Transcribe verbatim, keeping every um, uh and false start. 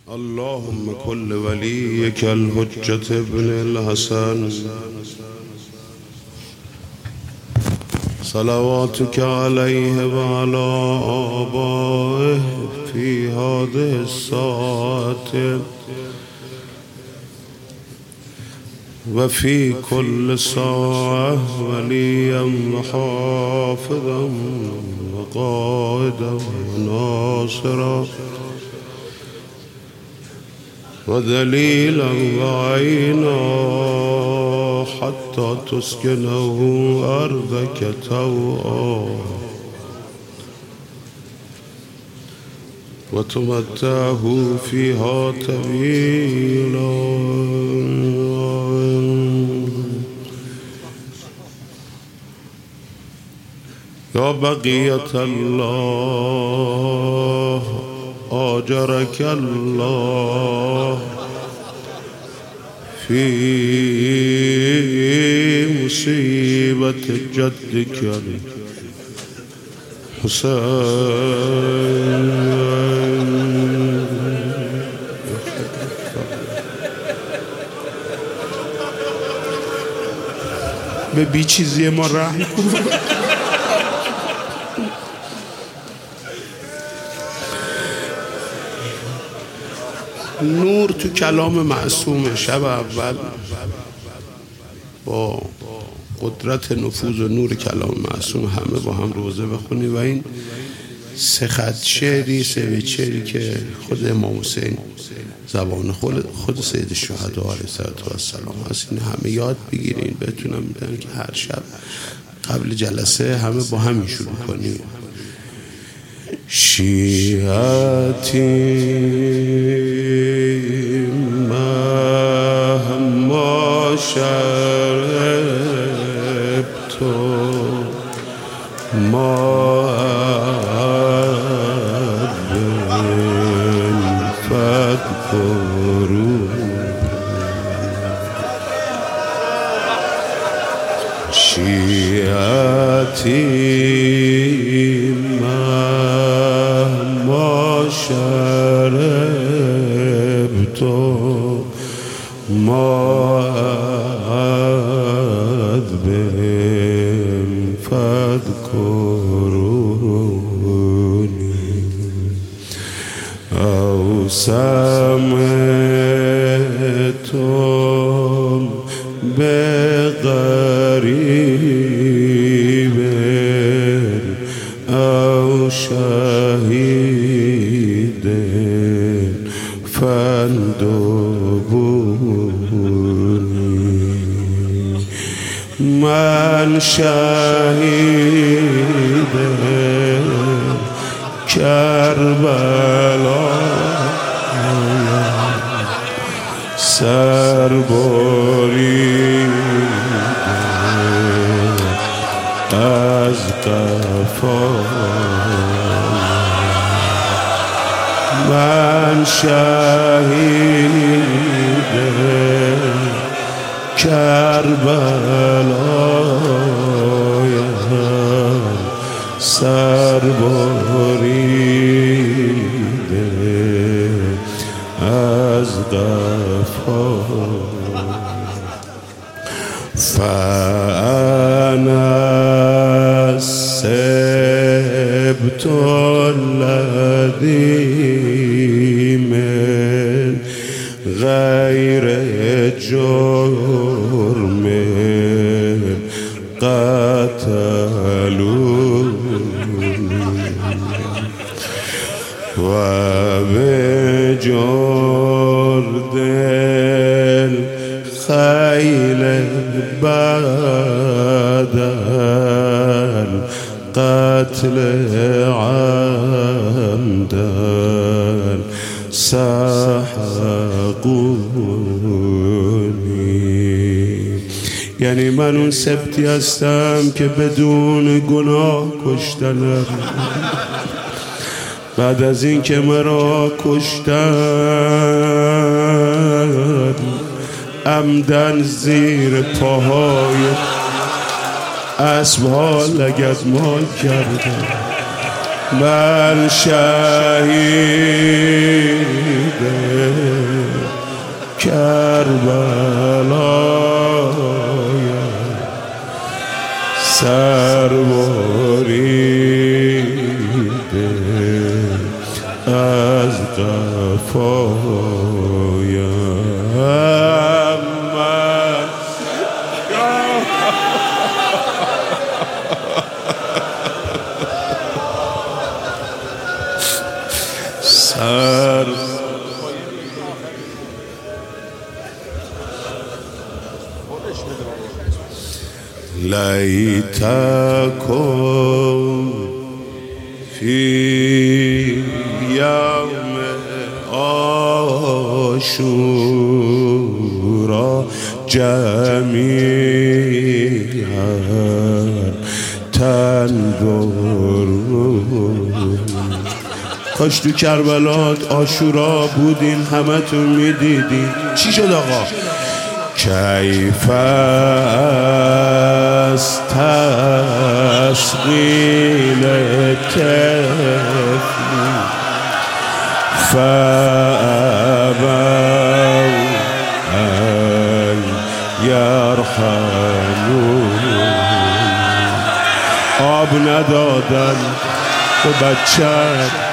اللهم كل وليك الحجة ابن الحسن صلواتك عليه وعلى آبائه في هذه الساعة وفي كل ساعة وليا وحافظا وقائدا وناصرا ودليلا وعينا حتى تسكنه أرضك طوعا وتمتعه فيها طويلا يا بقية الله آجرك الله في مصيبة جدك الحسين. به بی چیزی ما رحم کن. نور تو کلام معصوم. شب اول با قدرت نفوذ و نور کلام معصوم همه با هم روزه بخونی و این سه خط شعری سه بیت شعری که خود امام حسین زبان خود خود سید الشهدا علیه السلام هست، این همه یاد بگیرین بتونم میدن که هر شب قبل جلسه همه با هم شروع کنیم. شیعتی مهما شربت ما فاذكروا شیعتی مهما شربت معذب فاذكروني أو سمعتم بغريب أو شهيد فاندبوني من شهيد کربلا سربریده از قفا من شهید کربلایم سربریده از قفا فأنا السبت الذي من غير جرم قتلوني وبجرد الخيل بدل قتل عمدا سحقوني. یعنی من اون سبتی هستم که بدون گناه کشتنم، بعد از این که مرا کشتن عمدن زیر پاهای اسبها لگدمال کردم. من شهید کربلای سر بریده از قفایم من سر لیتکم فی یوم عاشورا جمیعا تنظرون. کاش تو کربلات عاشورا بودین همتون میدیدین. چی شد آقا؟ کیف است تسقیل طفلی فابوا ان یرحمون. آب ندادن به بچه